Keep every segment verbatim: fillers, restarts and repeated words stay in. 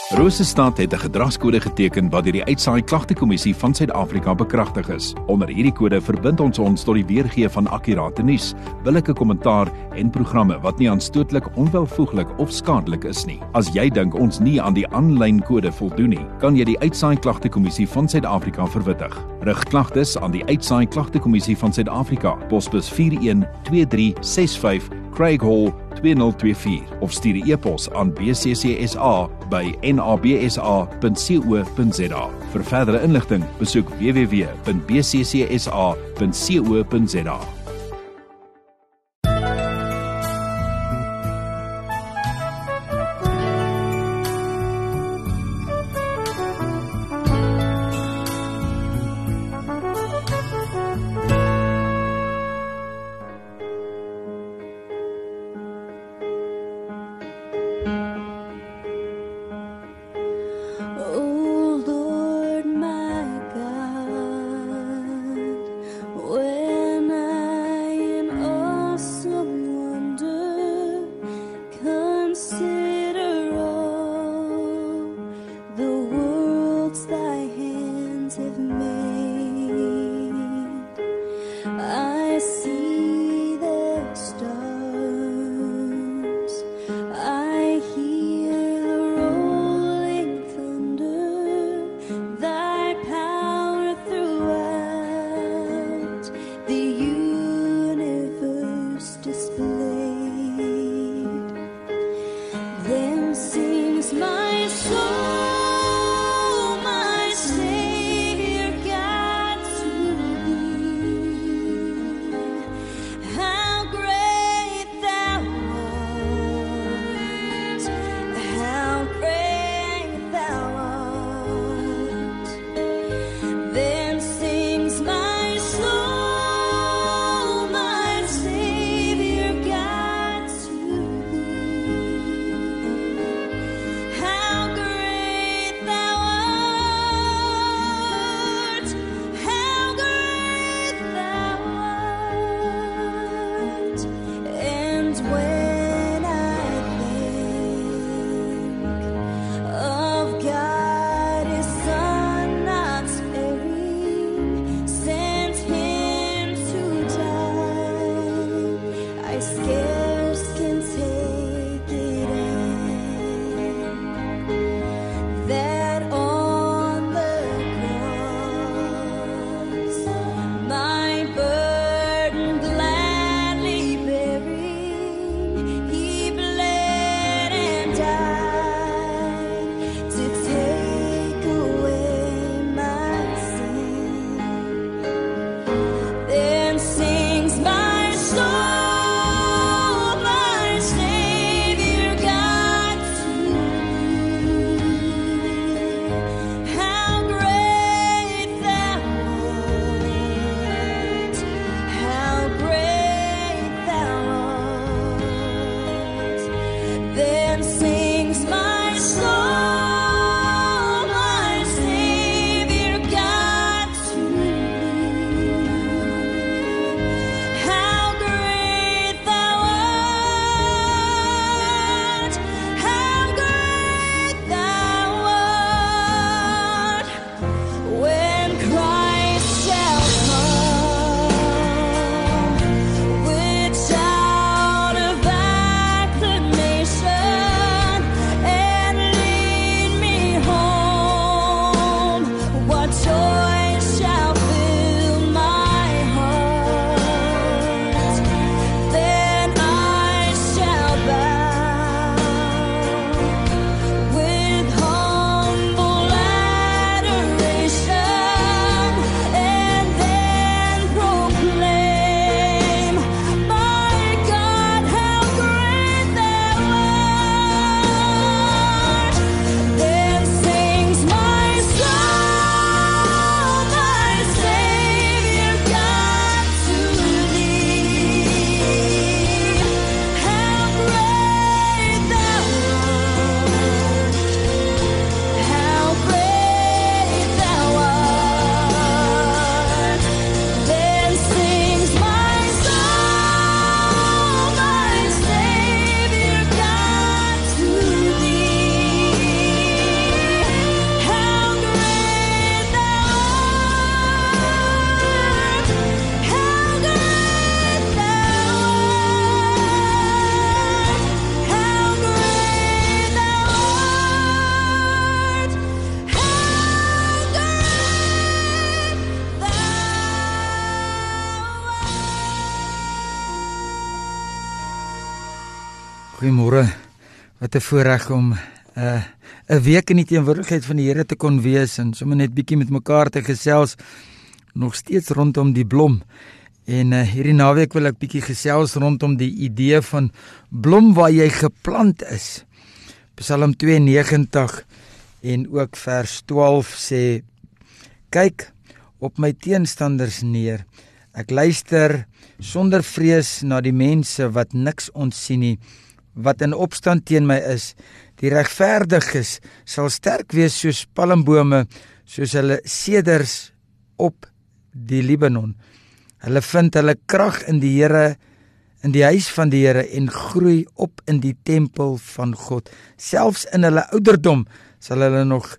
Rosestad het 'n gedragskode geteken wat deur die Uitsaai Klagtekommissie van Suid-Afrika bekragtig is. Onder hierdie kode verbind ons ons tot die weergee van akkurate nuus, billike kommentaar en programme wat nie aanstootlik, onwelvoeglik of skadelik is nie. As jy dink ons nie aan die aanlyn kode voldoen nie, kan jy die Uitsaai Klagtekommissie van Suid-Afrika verwittig. Rig klagtes aan die Uitsaai Klagtekommissie van Suid-Afrika, posbus vier een twee drie ses vyf, Craig Hall twee nul twee vier of stuur 'n e-pos aan b c c s a by n a b s a punt co punt z a. Vir verdere inligting, besoek w w w punt b c c s a punt co punt z a. When I Goeiemôre. Wat 'n voorreg om 'n uh, 'n week in die teenwoordigheid van die Here te kon wees en sommer net bietjie met mekaar te gesels, nog steeds rondom die blom. En uh, hierdie naweek wil ek bietjie gesels rondom die idee van blom waar jy geplant is. Psalm twee negentig en ook vers twaalf sê: Kyk op my teenstanders neer. Ek luister sonder vrees na die mense wat niks ontsien nie, wat in opstand teen my is. Die regverdiges sal sterk wees soos palmbome, soos hulle seders op die Libanon. Hulle vind hulle krag in die Here, in die huis van die Here en groei op in die tempel van God. Selfs in hulle ouderdom sal hulle nog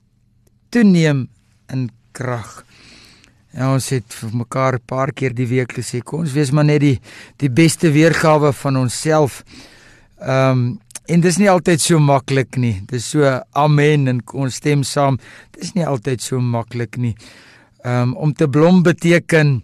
toeneem in krag. Ja, ons het vir mekaar 'n paar keer die week gesê, kom ons wees maar net die, die beste weergawe van onsself. Um, en dis nie altyd so maklik nie. Dis so amen en ons stem saam. Dis nie altyd so maklik nie. Um, om te blom beteken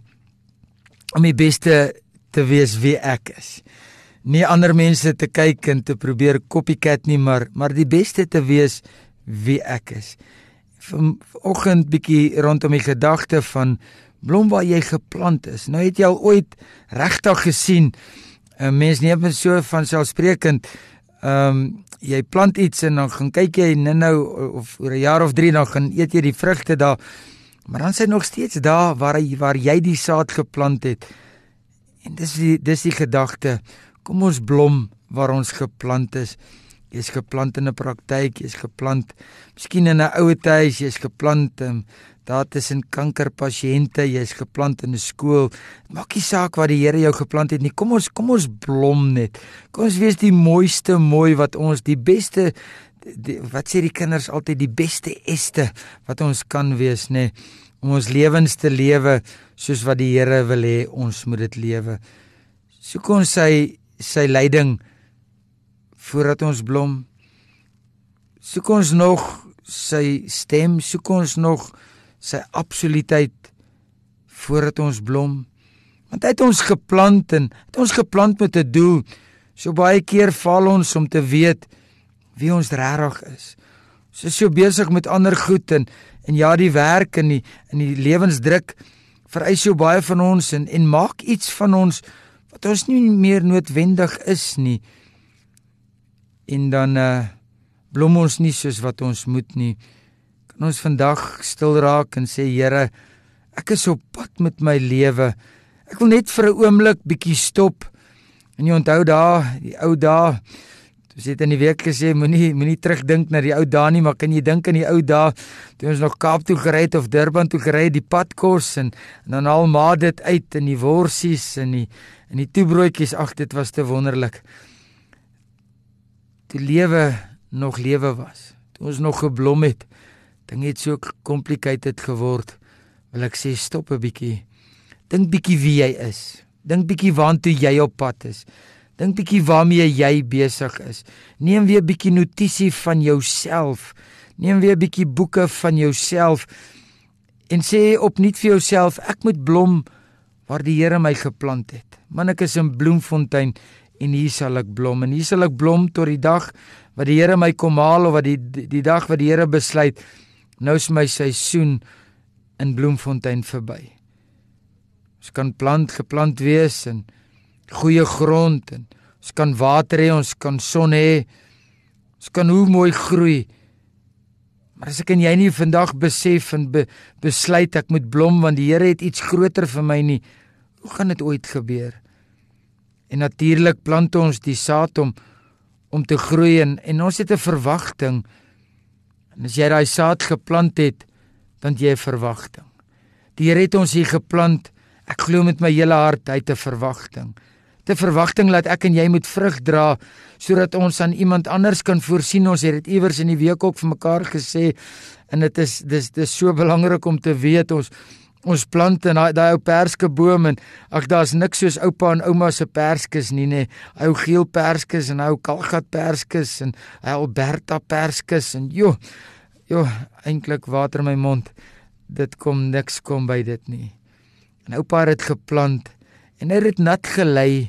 om die beste te wees wie ek is. Nie ander mense te kyk en te probeer copycat nie, maar, maar die beste te wees wie ek is. Vanoggend bietjie rondom die gedagte van blom waar jy geplant is. Nou het jy al ooit regtig gesien, uh, mens neem het so vanselfsprekend, um, jy plant iets en dan gaan kyk jy nou of oor 'n jaar of drie, dan gaan eet jy die vrugte daar, maar dan is hy nog steeds daar waar, hy, waar jy die saad geplant het. En dis die, dis die gedagte, kom ons blom waar ons geplant is. Jy is geplant in 'n praktyk, jy is geplant miskien in 'n ouetehuis, jy is geplant um, daar tussen kankerpasiënte, jy is geplant in 'n skool. Maak nie saak wat die Here jou geplant het nie. Kom ons kom ons blom net. Kom ons wees die mooiste mooi wat ons, die beste, die, wat sê die kinders altyd, die beste este wat ons kan wees, nê, om ons lewens te lewe soos wat die Here wil hê ons moet dit lewe. Soek ons sy sy leiding voordat ons blom. Soek ons nog sy stem, soek ons nog sy absoluutheid voordat ons blom. Want hy het ons geplant en het ons geplant met 'n doel. So baie keer val ons om te weet wie ons regtig is. Ons is so besig met ander goed en, en ja, die werk en die, en die lewensdruk vereis so baie van ons en, en maak iets van ons wat ons nie meer noodwendig is nie. En dan uh, blom ons nie soos wat ons moet nie. Kan ons vandag stil raak en sê, Here, ek is op pad met my lewe. Ek wil net vir 'n oomblik bietjie stop. En jy onthou daar, die ou dae, ons het in die week gesê, moenie moenie terugdink na die ou dae nie, maar kan jy dink aan die ou dae, toe ons nog Kaap toe gery het of Durban toe gery het, die padkos, en, en dan al maar dit uit, in die worsies, en die, en die toebroodjies, ag, dit was te wonderlik. Die lewe nog lewe was, toe ons nog geblom het, dinge het so complicated geword, wil ek sê, stop 'n bietjie, dink bietjie wie jy is, dink bietjie waantoe jy op pad is, dink bietjie waarmee jy besig is, neem weer bietjie notisie van jouself, neem weer bietjie boeke van jouself, en sê opnuut vir jouself, ek moet blom waar die Here my geplant het, man ek is in Bloemfontein, en hier sal ek blom, en hier sal ek blom tot die dag wat die Here my kom haal, of wat die, die dag wat die Here besluit, nou is my seisoen in Bloemfontein verby. Ons kan plant, geplant wees, en goeie grond, en ons kan water hê, ons kan son hê, ons kan hoe mooi groei, maar as ek en jy nie vandag besef en be, besluit, ek moet blom, want die Here het iets groter vir my nie, hoe gaan dit ooit gebeur? En natuurlik plant ons die saad om, om te groei, en, en ons het 'n verwagting, en as jy daai saad geplant het, dan het jy 'n verwagting. Die Here het ons hier geplant, ek glo met my hele hart, hy het 'n verwagting. Die verwagting laat ek en jy moet vrug dra, sodat ons aan iemand anders kan voorsien. Ons het dit iewers in die week ook vir mekaar gesê, en dit is, dis, dis so belangrik om te weet, ons, ons plant in daai, daai ou perskeboom, en ag, daar's niks soos oupa en ouma se perskes nie, nee, ou geel perskes, en ou kalgat perskes, en Alberta perskes, en joh, joh, eintlik water my mond, dit kom, niks kom by dit nie. En oupa het dit geplant, en hy het dit nat gelei,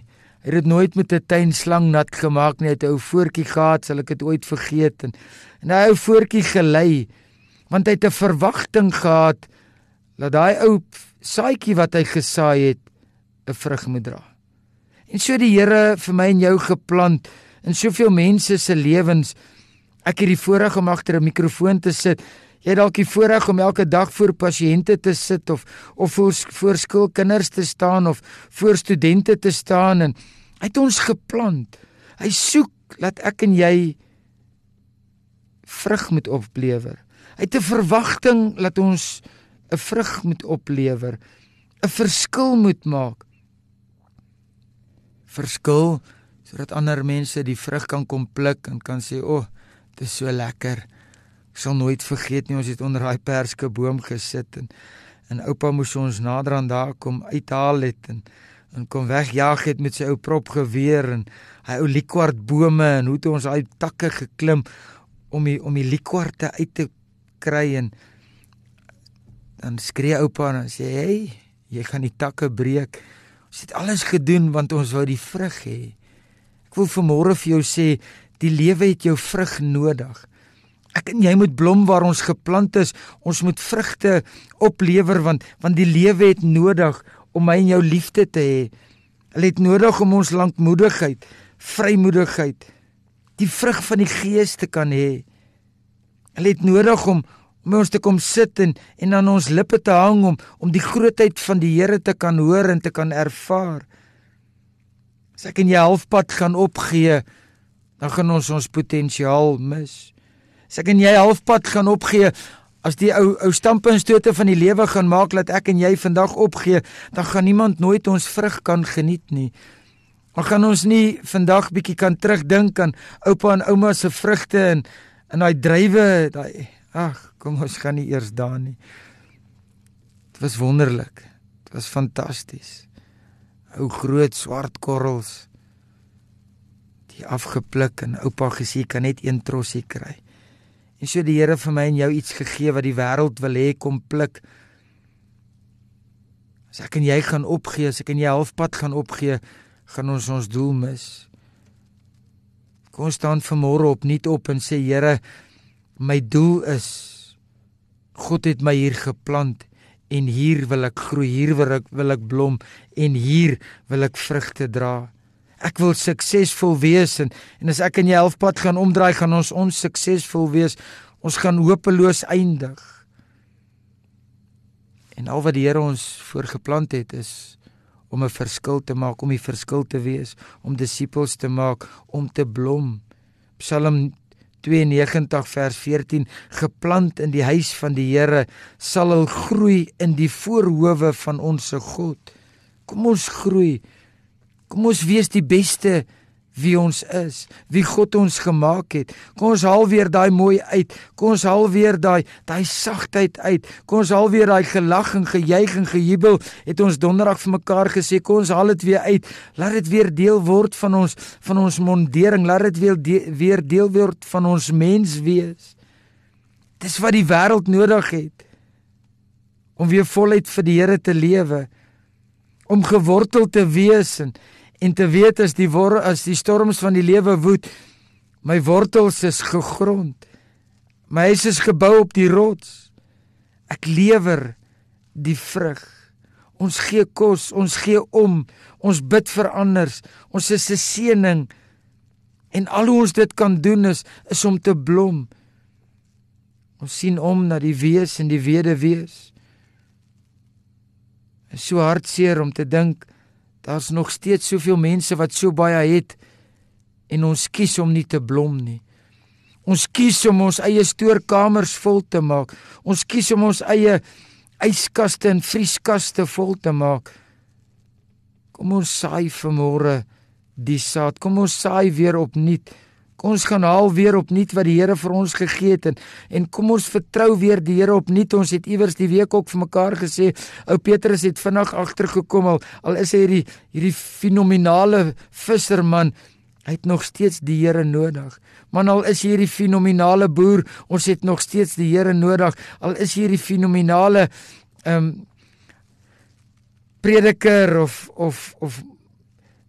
Hy het dit nooit met 'n tuinslang nat gemaak nie, hy het 'n ou voortjie gehad, sal ek dit ooit vergeet, en, en hy ou voortjie gelei, want hy het 'n verwagting gehad, dat daai ou saadjie wat hy gesaai het, 'n vrug moet dra. En so die Here vir my en jou geplant, in soveel mense se lewens. Ek het die voorreg om agter 'n mikrofoon te sit. Jy het dalk die voorreg om elke dag voor pasiënte te sit, of, of voor, voor skoolkinders te staan, of voor studente te staan, en hy het ons geplant. Hy soek, laat ek en jy vrug moet oplewer. Hy het 'n verwagting, laat ons 'n vrug moet oplewer, 'n verskil moet maak. Verskil, sodat ander mense die vrug kan kom pluk en kan sê, o, oh, dit is so lekker. Ek sal nooit vergeet nie, ons het onder daai perskeboom gesit, en, en oupa moes ons nader aan daar kom uithaal het, en, en kom wegjaag het met sy ou propgeweer, en hy ou liekwartbome, en hoe het ons daai takke geklim, om die, om die liekwarte uit te kry, en dan skree oupa, en sê, hey, jy gaan die takke breek. Ons het alles gedoen, want ons wou die vrug hê. Ek wil vanmôre vir jou sê, die lewe het jou vrug nodig. Ek en jy moet blom waar ons geplant is, ons moet vrugte oplewer, want, want die lewe het nodig om my en jou liefde te hê. Hulle het nodig om ons lankmoedigheid, vrymoedigheid, die vrug van die Gees te kan hê. Hulle het nodig om, om ons te kom sit en, en aan ons lippe te hang, om, om die grootheid van die Here te kan hoor en te kan ervaar. As ek en jy halfpad gaan opgee, dan gaan ons ons potensiaal mis. As ek en jy halfpad gaan opgee, as die ou, ou stampe en stote van die lewe gaan maak, dat ek en jy vandag opgee, dan gaan niemand nooit ons vrug kan geniet nie. Dan gaan ons nie vandag bietjie kan terugdink aan oupa en ouma se vrugte, en, en daai druiwe, daai, ag, kom ons gaan nie eers daar nie. Het was wonderlik, het was fantasties. Ou groot swart korrels, die afgepluk, en oupa gesê, kan net een trossie kry. En so die Here vir my en jou iets gegee wat die wêreld wil hê, kom pluk. As ek en jy gaan opgee, as ek en jy halfpad gaan opgee, gaan ons ons doel mis. Kom ons staan vanmôre opnuut op en sê, Here, my doel is, God het my hier geplant, en hier wil ek groei, hier wil ek, wil ek blom, en hier wil ek vrugte dra. Ek wil suksesvol wees, en, en as ek en jy halfpad gaan omdraai, gaan ons onsuksesvol wees, ons gaan hopeloos eindig. En al wat die Here ons voorgeplant het, is om 'n verskil te maak, om die verskil te wees, om disippels te maak, om te blom. Psalm twee negentig vers veertien, geplant in die huis van die Here, sal hulle groei in die voorhoewe van ons God. Kom ons groei, kom ons wees die beste wie ons is, wie God ons gemaak het. Kom ons haal weer daai mooi uit, kom ons haal weer daai, daai sagtheid uit, kom ons haal weer daai gelag en gejuig en gejubel, het ons donderdag vir mekaar gesê, kom ons haal dit weer uit, laat dit weer deel word van ons, van ons mondering, laat dit weer, de, weer deel word van ons mens wees. Dis wat die wêreld nodig het, om weer voluit vir die Here te lewe, om gewortel te wees, en En te weet as die, wor, as die storms van die lewe woed, my wortels is gegrond, my huis is gebou op die rots. Ek lewer die vrug. Ons gee kos, ons gee om, ons bid vir anders, ons is 'n seëning, en al hoe ons dit kan doen is, is om te blom. Ons sien om na die wees en die weduwees. Dit is so hartseer om te dink, daar's nog steeds soveel mense wat so baie het, en ons kies om nie te blom nie. Ons kies om ons eie stoorkamers vol te maak. Ons kies om ons eie yskaste en vrieskaste vol te maak. Kom ons saai vanmôre die saad. Kom ons saai weer opnuut. Kom ons gaan haal weer opnuut wat die Here vir ons gegee het, en, en kom ons vertrou weer die Here opnuut. Ons het iewers die week ook vir mekaar gesê, ou Petrus het vinnig agtergekom, al, al is hy hierdie, hierdie fenominale visserman, hy het nog steeds die Here nodig. Man, al is hierdie fenominale boer, ons het nog steeds die Here nodig. Al is hierdie fenominale um, prediker of, of, of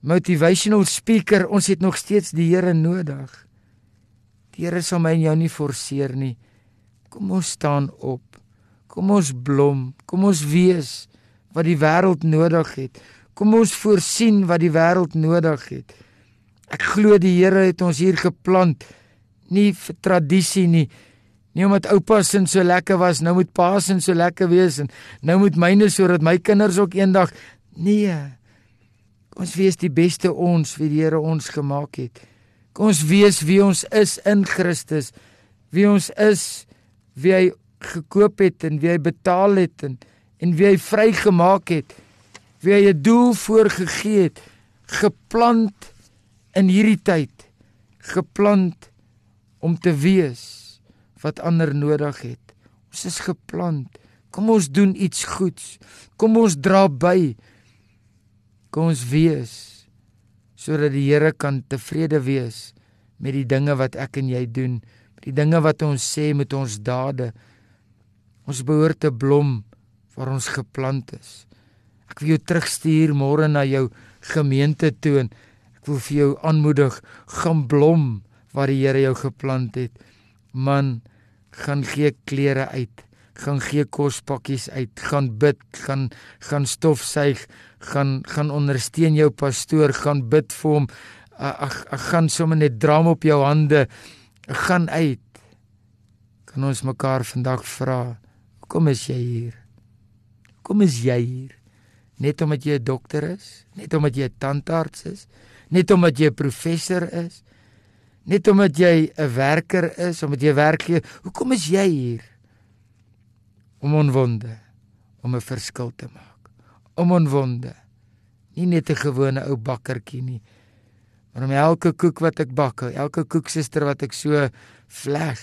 motivational speaker, ons het nog steeds die Here nodig. Die Here sal my en jou nie forceer nie. Kom ons staan op, kom ons blom, kom ons wees wat die wêreld nodig het. Kom ons voorsien wat die wêreld nodig het. Ek glo die Here het ons hier geplant, nie vir tradisie nie, nie omdat oupa sin so lekker was, nou moet pa sin so lekker wees, en nou moet myne sodat my kinders ook eendag, nee, kom ons wees die beste ons, wie die Here ons gemaak het. Kom ons wees wie ons is in Christus, wie ons is, wie hy gekoop het, en wie hy betaal het, en, en wie hy vry gemaak het, wie hy 'n doel voorgegee het, geplant in hierdie tyd, geplant om te wees wat ander nodig het. Ons is geplant. Kom ons doen iets goeds. Kom ons dra by. Kom ons wees, sodat die Here kan tevrede wees met die dinge wat ek en jy doen, met die dinge wat ons sê met ons dade. Ons behoort te blom waar ons geplant is. Ek wil jou terugstuur môre na jou gemeente toe, en ek wil vir jou aanmoedig, gaan blom waar die Here jou geplant het. Man, gaan gee klere uit, gaan gee kospakkies uit, gaan bid, gaan, gaan stofsuig, gaan, gaan ondersteun jou pastoor, gaan bid vir hom, ag, ag, gaan sommer net dram op jou hande, gaan uit. Kan ons mekaar vandag vra, hoekom is jy hier? Hoekom is jy hier? Net omdat jy 'n dokter is? Net omdat jy 'n tandarts is? Net omdat jy 'n professor is? Net omdat jy 'n werker is, omdat jy werk gee? Hoekom is jy hier? Om omwonde, om 'n verskil te maak. Om omwonde. Nie net 'n gewone ou bakkertjie nie, maar om elke koek wat ek bak, elke koeksuster wat ek so vleg,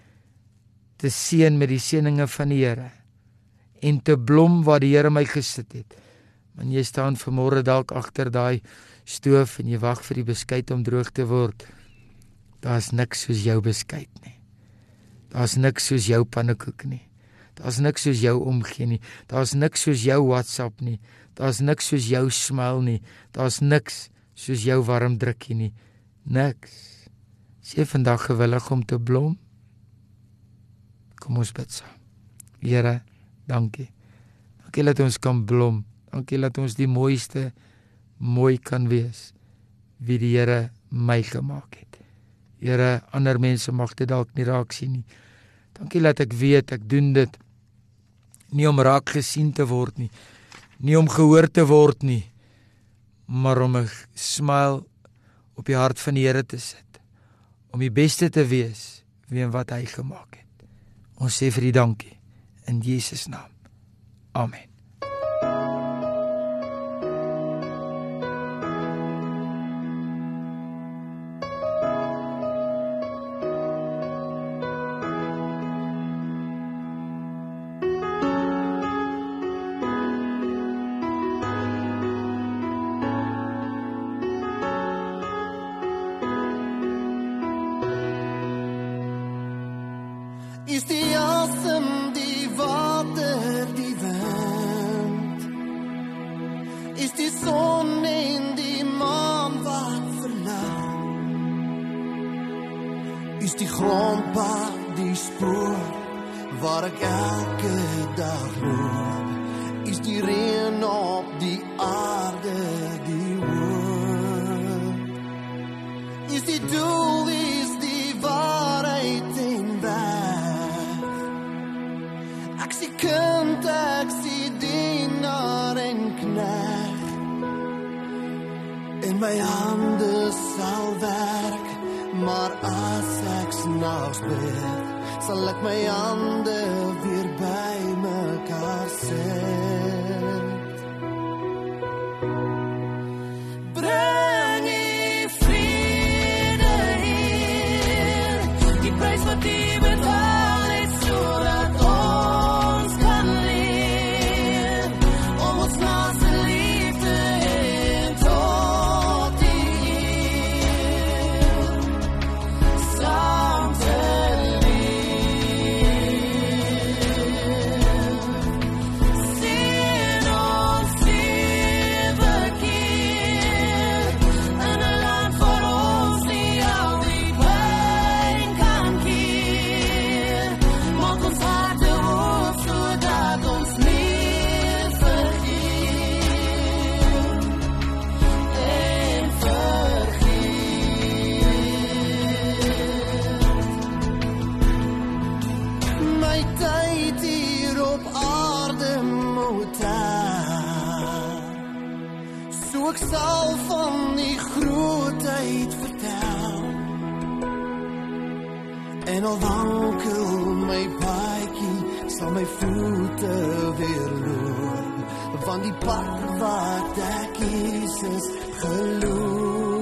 te seën met die seëninge van die Here, en te blom waar die Here my gesit het. Want jy staan vanmôre dalk agter daai stoof en jy wag vir die beskuit om droog te word. Daar's niks soos jou beskuit nie. Daar's niks soos jou pannekoek nie. Daar's niks soos jou omgee nie. Daar's niks soos jou WhatsApp nie. Daar's niks soos jou smile nie. Daar's niks soos jou warm drukkie nie. Niks. Is jy vandag gewillig om te blom? Kom ons bid saam. Here, dankie. Dankie dat ons kan blom. Dankie dat ons die mooiste mooi kan wees, wie die Here my gemaak het. Here, ander mense mag dit dalk nie raak sien nie. Dankie dat ek weet, ek doen dit nie om raak gesien te word nie, nie om gehoor te word nie, maar om 'n smile op die hart van die Here te sit, om die beste te wees, wie en wat hy gemaak het. Ons sê vir die dankie, in Jesus naam. Amen. Is die asem, die water, die wind? Is die son en die maan wat verlig? Is die grondpad, die spoor waar ek elke dag loop? Is die reën op die aarde, die woord? Is die doel, is die waarheid en weg? Ek sien kind, ek sien dienaar en knegt, en my hande sal werk, maar as ek s'nags bid, sal ek my hande weer by mekaar sit. Bring die vrede hier, die prys wat die betaal het, sodat ons kan leer, om ons naaste liefde en tot die eer, saam te leef. my tyd hier op aarde moet tel. So ek sal van die grootheid vertel. En al wankel my paadjie, sal my voete weer loop, van die pad wat ek Jesus geloop.